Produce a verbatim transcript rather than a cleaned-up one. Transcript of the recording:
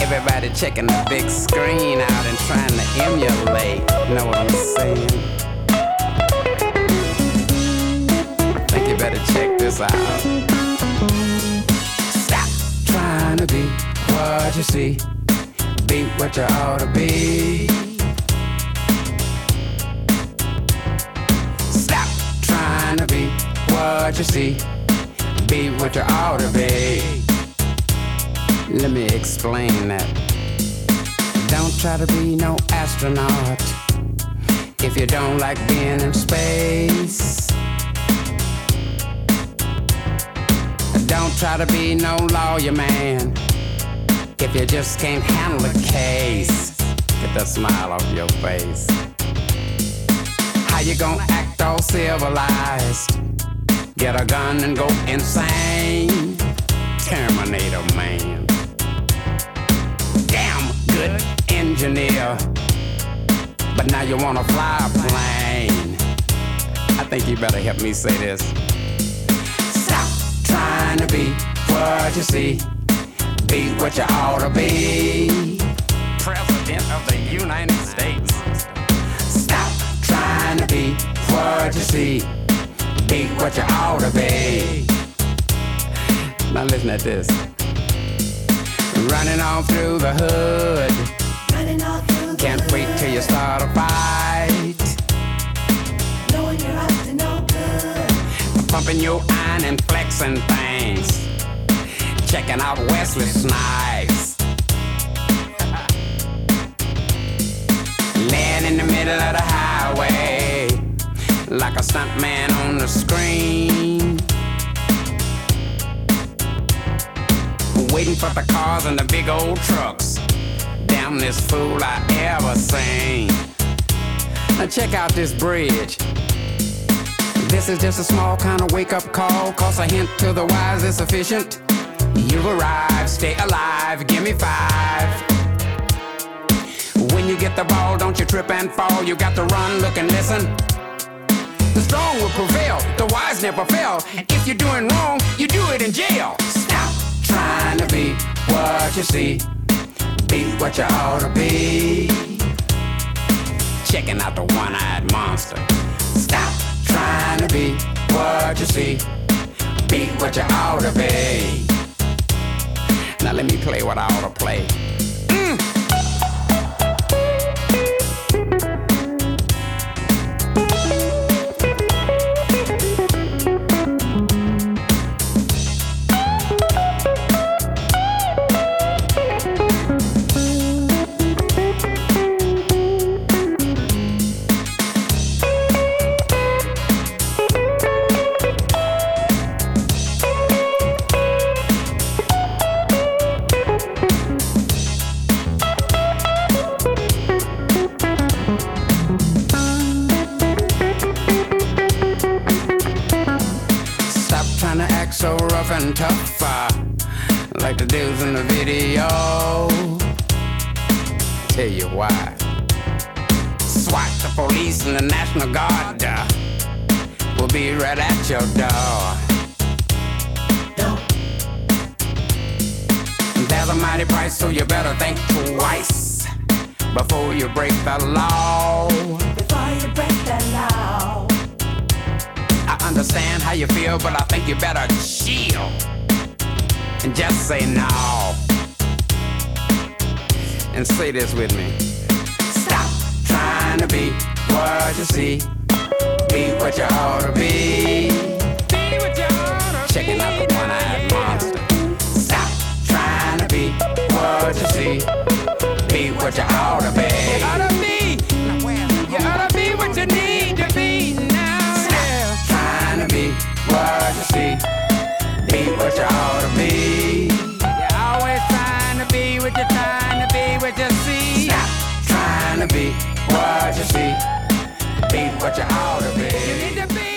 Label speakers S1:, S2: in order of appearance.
S1: Everybody checking the big screen out and trying to emulate. Know what I'm saying? Think you better check this out. Stop trying to be what you see. Be what you ought to be. Stop trying to be what you see. Be what you ought to be. Let me explain that. Don't try to be no astronaut if you don't like being in space. Don't try to be no lawyer man if you just can't handle a case. Get that smile off your face. How you gonna act all civilized? Get a gun and go insane. Terminator man. Damn good engineer, but now you wanna fly a plane. I think you better help me say this. Stop trying to be what you see. Be what you ought to be. President of the United States. Stop trying to be what you see. Be what you ought to be. Now listen at this. Running all through the hood.
S2: Running all through the
S1: Can't
S2: hood.
S1: wait till you start a fight.
S2: Knowing you're up to no good.
S1: Pumping your iron and flexing things. Checking out Wesley Snipes. Laying in the middle of the highway like a stuntman on the screen. Waiting for the cars and the big old trucks. Damn, this fool I ever seen. Now check out this bridge. This is just a small kind of wake-up call. Cause a hint to the wise is sufficient. You've arrived, stay alive, give me five. When you get the ball, don't you trip and fall. You got to run, look and listen. The strong will prevail, the wise never fail. And if you're doing wrong, you do it in jail. Stop trying to be what you see. Be what you ought to be. Checking out the one-eyed monster. Stop trying to be what you see. Be what you ought to be. Now let me play what I ought to play. Mm. So rough and tough, uh, like the dudes in the video. Tell you why. SWAT, the police, and the National Guard uh, will be right at your door. There's a mighty price, so you better think twice before you break the law.
S2: Before you break the law.
S1: I understand how you feel, but I think you better chill and just say no. And say this with me. Stop trying to be what you see. Be what you ought to be. Be what you ought to be. Checking out the one-eyed monster. Stop trying to be what you see. Be what you ought to be. You ought to be. You ought to be what you need to be now. Trying to be what you see. Be what you ought to be. You're always trying to be what you're trying to be what you see. Stop trying to be what you see. Be what you ought to be. You need to be